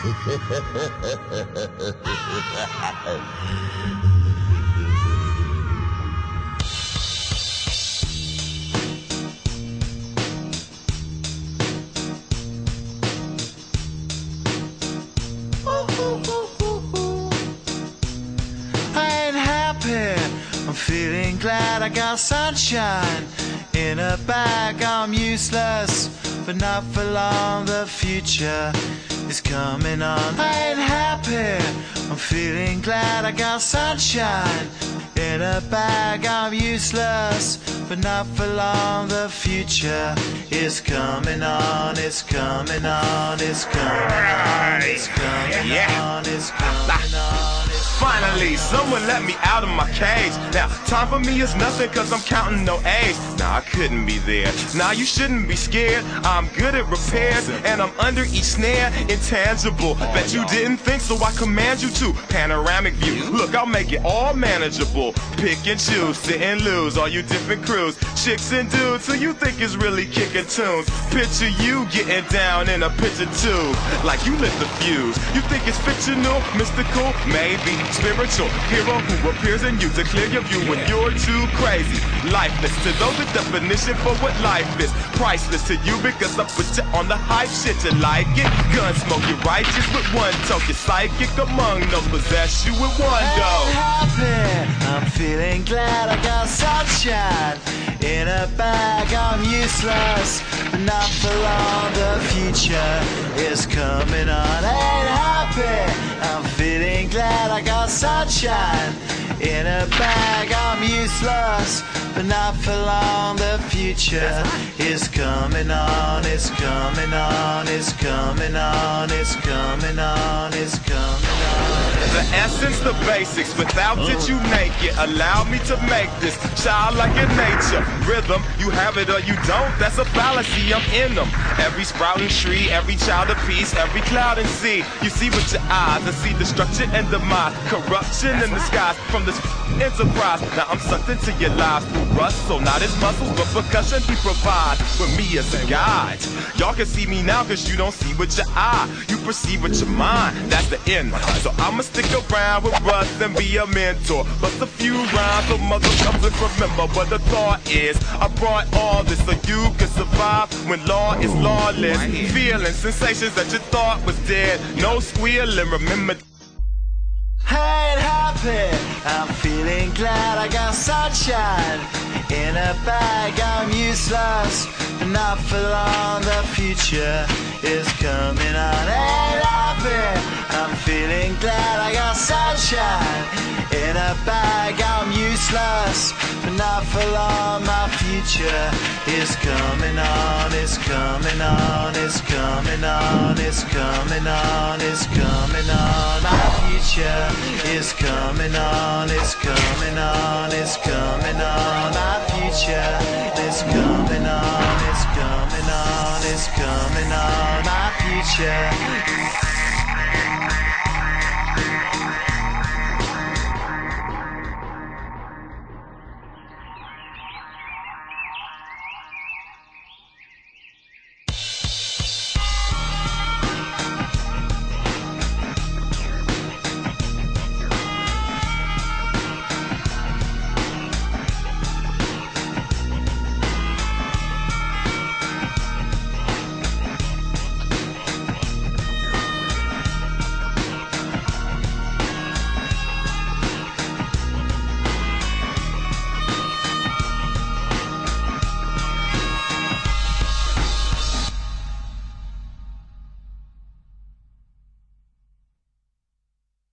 I'm feeling glad I got sunshine in a bag. I'm useless, but not for long. The future is coming on. I ain't happy. I'm feeling glad I got sunshine in a bag. I'm useless, but not for long. The future is coming on. It's coming on. It's coming on. It's coming on. It's coming on. Finally, someone let me out of my cage. Now, time for me is nothing cause I'm counting no A's. Nah, I couldn't be there. Nah, you shouldn't be scared. I'm good at repairs and I'm under each snare. Intangible, bet you didn't think, so I command you to. Panoramic view, look, I'll make it all manageable. Pick and choose, sit and lose, all you different crews. Chicks and dudes who you think is really kicking tunes. Picture you getting down in a picture tube, like you lit the fuse. You think it's fictional, mystical, maybe spiritual hero who appears in you to clear your view when you're too crazy. Lifeless to those, the definition for what life is. Priceless to you because I put you on the hype shit. You like it? Gun smoke, you're righteous with one toke. You're psychic among no possess you with one go. I'm happy. I'm feeling glad I got sunshine in a bag. I'm useless, but not for long. The future is coming on. Ain't happy. I'm feeling glad I got sunshine in a bag. I'm useless, but not for long. The future is coming on. It's coming on. It's coming on. It's coming on. It's coming on. The essence, the basics, without it you naked. Allow me to make this childlike in nature. Rhythm, you have it or you don't, that's a fallacy, I'm in them. Every sprouting tree, every child of peace, every cloud and sea. You see with your eyes and see destruction and demise. Corruption in the skies from this enterprise. Now I'm sucked into your lives through rust, so not as muscles, but percussion he provides with me as a guide. Y'all can see me now cause you don't see with your eye. You perceive with your mind, that's the end. So I'ma stick around with Russ and be a mentor. Bust a few rhymes so motherfuckers remember what the thought is. I brought all this so you can survive when law is lawless. Feeling sensations that you thought was dead. No squealing, remember. I ain't happy. I'm feeling glad I got sunshine in a bag. I'm useless, but not for long. The future is coming on. Ain't happy. I'm feeling glad I got sunshine in a bag. I'm useless, but not for long. My future is coming on. It's coming on. It's coming on. It's coming on. It's coming on. My future is coming on. It's coming on. It's coming on. My future is coming on. It's coming on. It's coming on. My future.